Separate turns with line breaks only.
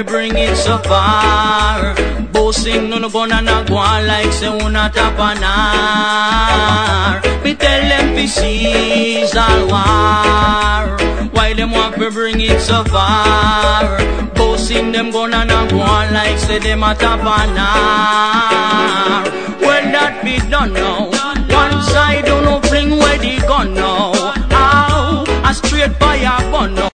fi bring it so far. Boasting no gonna not go on like say una tap an hour. Me tell them fi cease all war. Why them want to bring it so far? Boasting them gonna not go on like say them a tap an hour. When that be done now, one side don't fling where the gun now. Ow, a straight fire burn now.